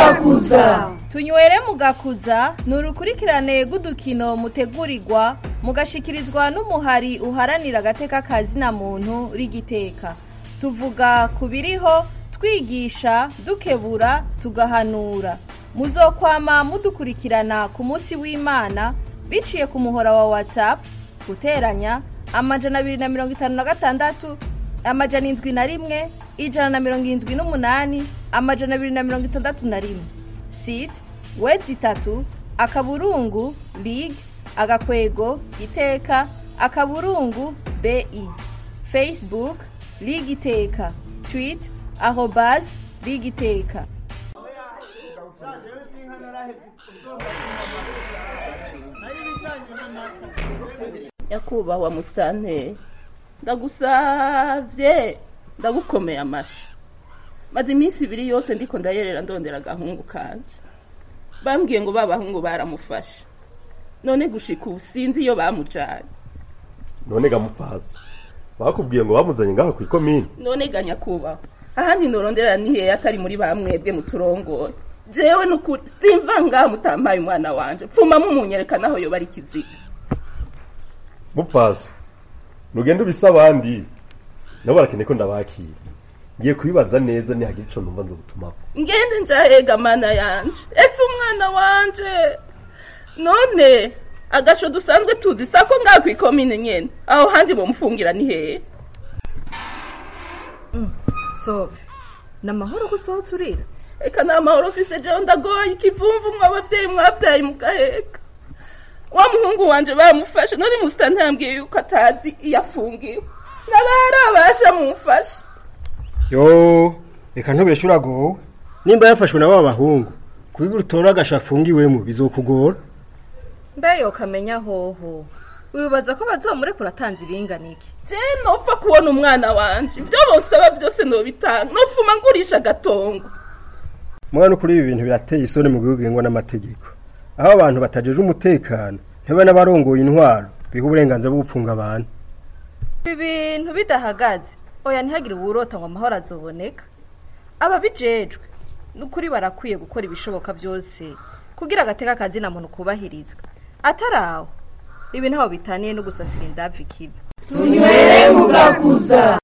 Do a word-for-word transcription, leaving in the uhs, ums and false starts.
mugakuza. Tunywere mugakuza ni urukurikirane rw'udukino mutegurirwa mugashikirizwa n'umuhari uharanira agateka kazina muntu rigiteka. Tuvuga kubiriho, twigisha, dukebura, tugahanura. Muzokwama mudukurikirana ku munsi w'Imana biciye ku muhora wa WhatsApp guteranya amajana abiri na mirongo itanu na gatandatu amajana indwi na rimwe ijana na mirongo indwi n'umunani amajana abiri na mirongo itandatu na rimwe. Site wezi itatu akaburungu lig agakwego iteka akaburungu bi. Facebook lig iteka. Tweet arobase lig iteka. Nyakubahwa musitanteri, ndagusavye ndagukomeye amashi. Maze iminsi ibiri yose ndiko ndayerera ndondera agahungu kanje. Bambwiye ngo babahungu baramufasha. None gushika ubusinzi iyo bamujanye. None gamupfaza. Bakubwiye ngo bamuzanye ngaho ku ikomine. None ga nyakubahwa, ahandi norondera nihe atari muri bamwebwe muturongoye. Jewe nukuri simva ngaho mutampaye umwana wanje. Pfuma mumunyereka naho yo bari kiziga. Mupfaza. Nugenda ubisabandi. Nabo barakene ko ndabakira. Ngiye kubibaza neza ni hagira ico numva nzo gutumako. Ngende njahega mana yanje. Ese umwana wanje. None agasho dusanzwe tuzi sako ngaho ku ikomine nyene. Aho handi bo mfungira ni hehe? Mm. Sofi. Namahoro gusohotse urira. Eka namahoro ofise je ndagoye ikivumvu mw'abavyeyi mwavyaye mugaheka. Wa muhungu wanje bamufashe none musitanteri yambwiye yuko atazi yafungiwe. Nabarabasha mumfashe. Yo, eka ntubeshura go. Nimba yafashwe na babahungu, kugira utora agashafungiwemo bizokugora. Mbeyo kamenya hoho. Wibaza ko bazomurekura atanze ibinganiki. Je nopfa kubona umwana wanje. Ivyo bonsaba byose no bitanga. Nofuma ngurisha gatongo. Mwana ukuri ibi bintu birateye isoni mu gihugu ngwa n'amategeko. Aho abantu batajeje umutekano, ntebe n'abarongoye intwaro, biha uburenganzira bwo gupfunga abantu. Ibintu bidahagaze. Oya ntihagire uburota ngo amahoro azoboneka. Aba bijejwe nukuri barakwiye gukora ibishoboka byose kugira agateka kazina muntu kubahirizwa. Ataraho ibi ntaho bitaniye no gusasira indavi kibi. Tunywere mugakuza.